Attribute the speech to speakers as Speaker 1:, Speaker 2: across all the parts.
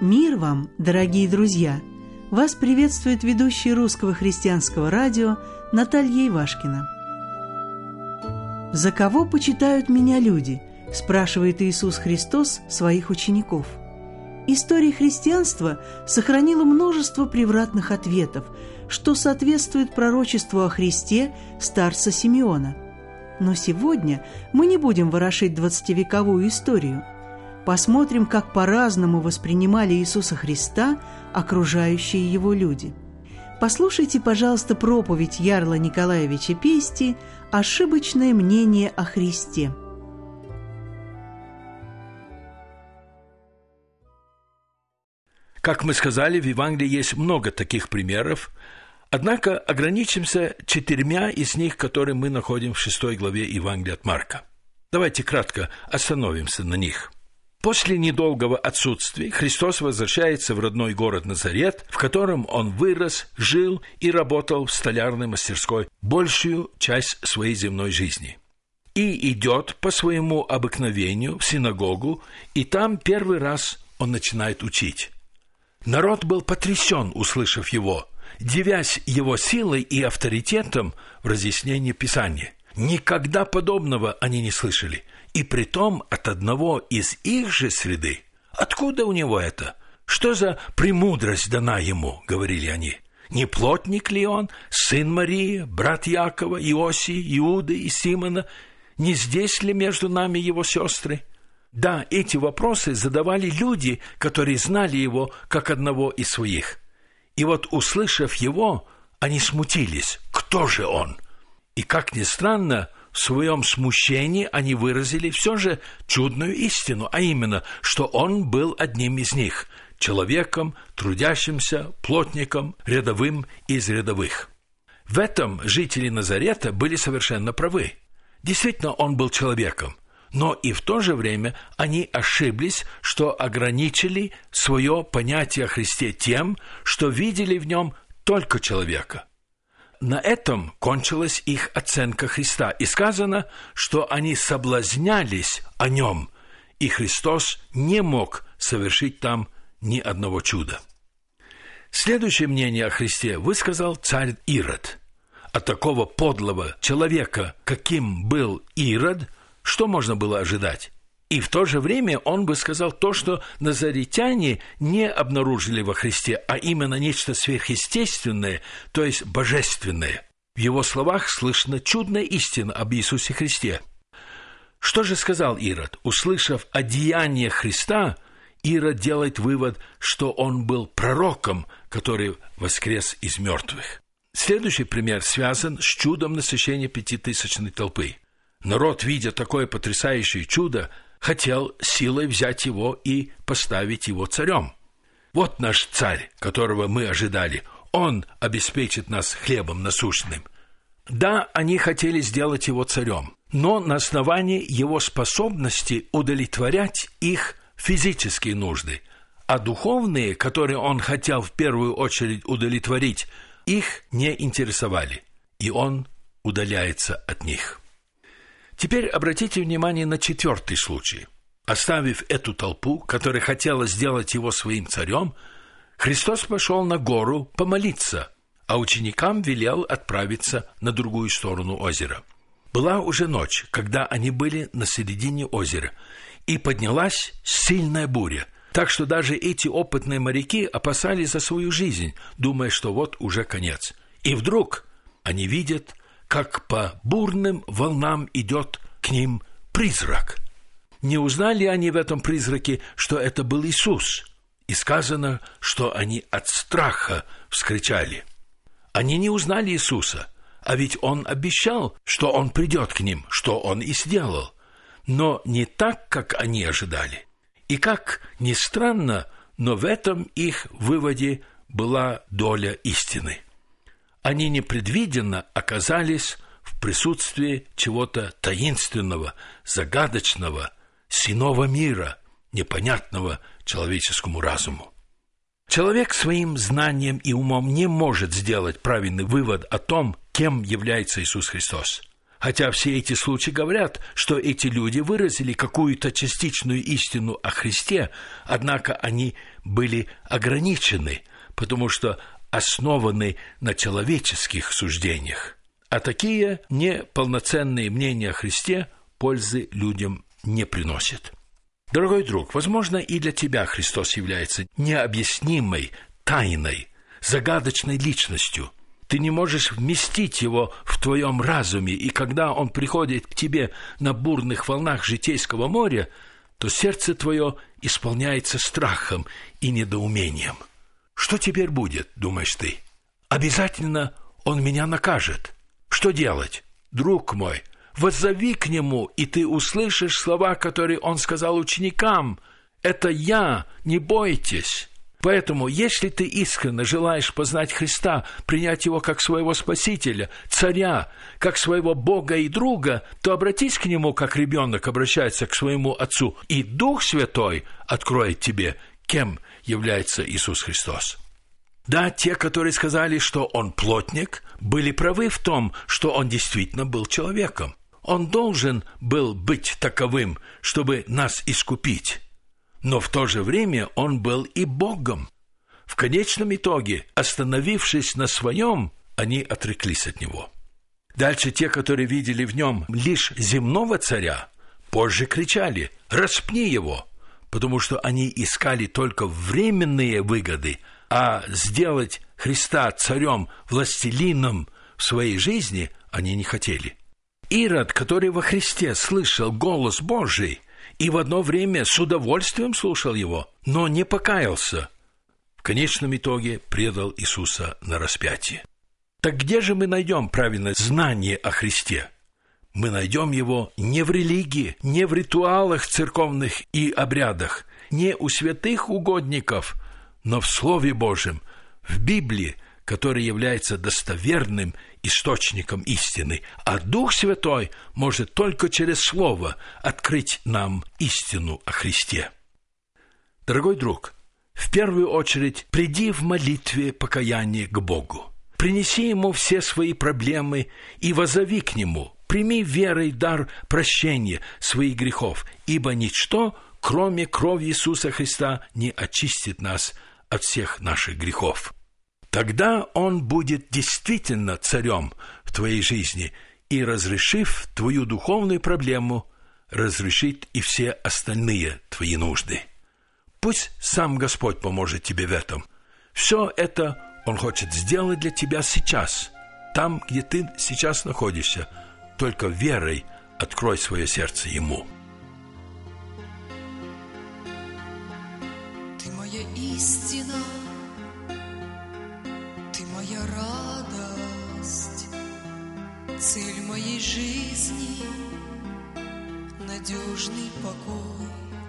Speaker 1: Мир вам, дорогие друзья! Вас приветствует ведущая Русского христианского радио Наталья Ивашкина. «За кого почитают меня люди?» – спрашивает Иисус Христос своих учеников. История христианства сохранила множество превратных ответов, что соответствует пророчеству о Христе старца Симеона. Но сегодня мы не будем ворошить 20-вековую историю. Посмотрим, как по-разному воспринимали Иисуса Христа окружающие его люди. Послушайте, пожалуйста, проповедь Ярла Николаевича Пести «Ошибочное мнение о Христе».
Speaker 2: Как мы сказали, в Евангелии есть много таких примеров, однако ограничимся 4 из них, которые мы находим в 6 главе Евангелия от Марка. Давайте кратко остановимся на них. После недолгого отсутствия Христос возвращается в родной город Назарет, в котором он вырос, жил и работал в столярной мастерской большую часть своей земной жизни. И идет по своему обыкновению в синагогу, и там первый раз он начинает учить. Народ был потрясен, услышав его, дивясь его силой и авторитетом в разъяснении Писания. Никогда подобного они не слышали, и притом от одного из их же среды. Откуда у него это? Что за премудрость дана ему, говорили они. Не плотник ли он, сын Марии, брат Якова, Иосии, Иуды и Симона? Не здесь ли между нами его сестры? Да, эти вопросы задавали люди, которые знали его как одного из своих. И вот, услышав его, они смутились. Кто же он? И, как ни странно, в своем смущении они выразили все же чудную истину, а именно, что он был одним из них, человеком, трудящимся, плотником, рядовым из рядовых. В этом жители Назарета были совершенно правы. Действительно, он был человеком, но и в то же время они ошиблись, что ограничили свое понятие о Христе тем, что видели в нем только человека. На этом кончилась их оценка Христа, и сказано, что они соблазнялись о нем, и Христос не мог совершить там ни одного чуда. Следующее мнение о Христе высказал царь Ирод. От такого подлого человека, каким был Ирод, что можно было ожидать? И в то же время он бы сказал то, что назаретяне не обнаружили во Христе, а именно нечто сверхъестественное, то есть божественное. В его словах слышна чудная истина об Иисусе Христе. Что же сказал Ирод? Услышав о деяниях Христа, Ирод делает вывод, что он был пророком, который воскрес из мертвых. Следующий пример связан с чудом насыщения 5000-ной толпы. Народ, видя такое потрясающее чудо, хотел силой взять его и поставить его царем. Вот наш царь, которого мы ожидали. Он обеспечит нас хлебом насущным. Да, они хотели сделать его царем, но на основании его способности удовлетворять их физические нужды, а духовные, которые он хотел в первую очередь удовлетворить, их не интересовали, и он удаляется от них. Теперь обратите внимание на 4-й случай. Оставив эту толпу, которая хотела сделать его своим царем, Христос пошел на гору помолиться, а ученикам велел отправиться на другую сторону озера. Была уже ночь, когда они были на середине озера, и поднялась сильная буря, так что даже эти опытные моряки опасались за свою жизнь, думая, что вот уже конец. И вдруг они видят, как по бурным волнам идет к ним призрак. Не узнали они в этом призраке, что это был Иисус, и сказано, что они от страха вскричали. Они не узнали Иисуса, а ведь Он обещал, что Он придет к ним, что Он и сделал, но не так, как они ожидали. И как ни странно, но в этом их выводе была доля истины. Они непредвиденно оказались в присутствии чего-то таинственного, загадочного, иного мира, непонятного человеческому разуму. Человек своим знанием и умом не может сделать правильный вывод о том, кем является Иисус Христос. Хотя все эти случаи говорят, что эти люди выразили какую-то частичную истину о Христе, однако они были ограничены, потому что основаны на человеческих суждениях. А такие неполноценные мнения о Христе пользы людям не приносят. Дорогой друг, возможно, и для тебя Христос является необъяснимой, тайной, загадочной личностью. Ты не можешь вместить его в твоем разуме, и когда он приходит к тебе на бурных волнах житейского моря, то сердце твое исполняется страхом и недоумением. Что теперь будет, думаешь ты? Обязательно он меня накажет. Что делать? Друг мой, воззови к нему, и ты услышишь слова, которые он сказал ученикам. «Это я, не бойтесь». Поэтому, если ты искренне желаешь познать Христа, принять Его как своего Спасителя, Царя, как своего Бога и друга, то обратись к Нему, как ребенок обращается к своему Отцу, и Дух Святой откроет тебе, кем является Иисус Христос. Да, те, которые сказали, что Он плотник, были правы в том, что Он действительно был человеком. Он должен был быть таковым, чтобы нас искупить. Но в то же время он был и Богом. В конечном итоге, остановившись на своем, они отреклись от него. Дальше те, которые видели в нем лишь земного царя, позже кричали: «Распни его!», потому что они искали только временные выгоды, а сделать Христа царем, властелином в своей жизни они не хотели. Ирод, который во Христе слышал голос Божий, и в одно время с удовольствием слушал его, но не покаялся, в конечном итоге предал Иисуса на распятие. Так где же мы найдем правильное знание о Христе? Мы найдем его не в религии, не в ритуалах церковных и обрядах, не у святых угодников, но в Слове Божьем, в Библии, который является достоверным источником истины, а Дух Святой может только через Слово открыть нам истину о Христе. Дорогой друг, в первую очередь приди в молитве покаяния к Богу. Принеси Ему все свои проблемы и воззови к Нему. Прими верой дар прощения своих грехов, ибо ничто, кроме крови Иисуса Христа, не очистит нас от всех наших грехов. Тогда Он будет действительно царем в твоей жизни и, разрешив твою духовную проблему, разрешит и все остальные твои нужды. Пусть сам Господь поможет тебе в этом. Все это Он хочет сделать для тебя сейчас, там, где ты сейчас находишься. Только верой открой свое сердце Ему.
Speaker 3: Ты моя истина, Ты моя радость, цель моей жизни, надежный покой.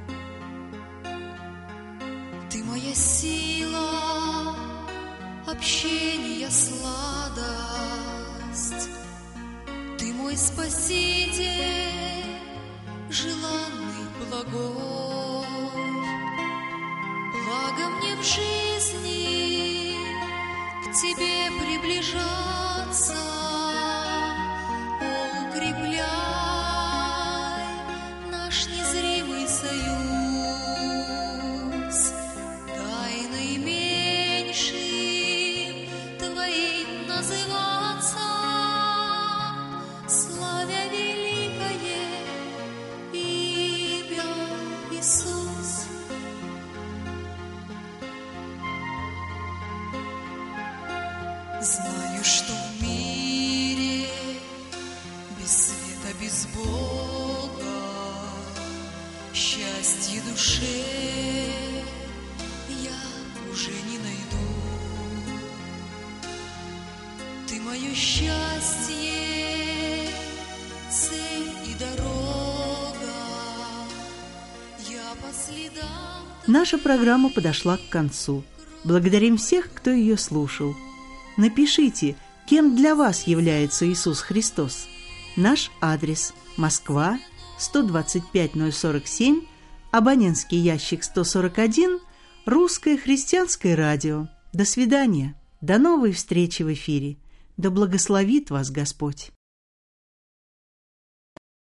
Speaker 3: Ты моя сила, общение, сладость. Ты мой Спаситель, желанный, благой. Благо мне в жизни к Тебе приближаться, укрепляй наш незримый союз, дай наименьшим Твоим называться, славя великое имя Иисус. Знаю, что в мире без света, без Бога, счастье душе я уже не найду. Ты мое счастье, цель и дорога, я по следам.
Speaker 1: Наша программа подошла к концу. Благодарим всех, кто ее слушал. Напишите, кем для вас является Иисус Христос. Наш адрес: Москва, 125-047, абонентский ящик 141, Русское христианское радио. До свидания. До новой встречи в эфире. Да благословит вас Господь.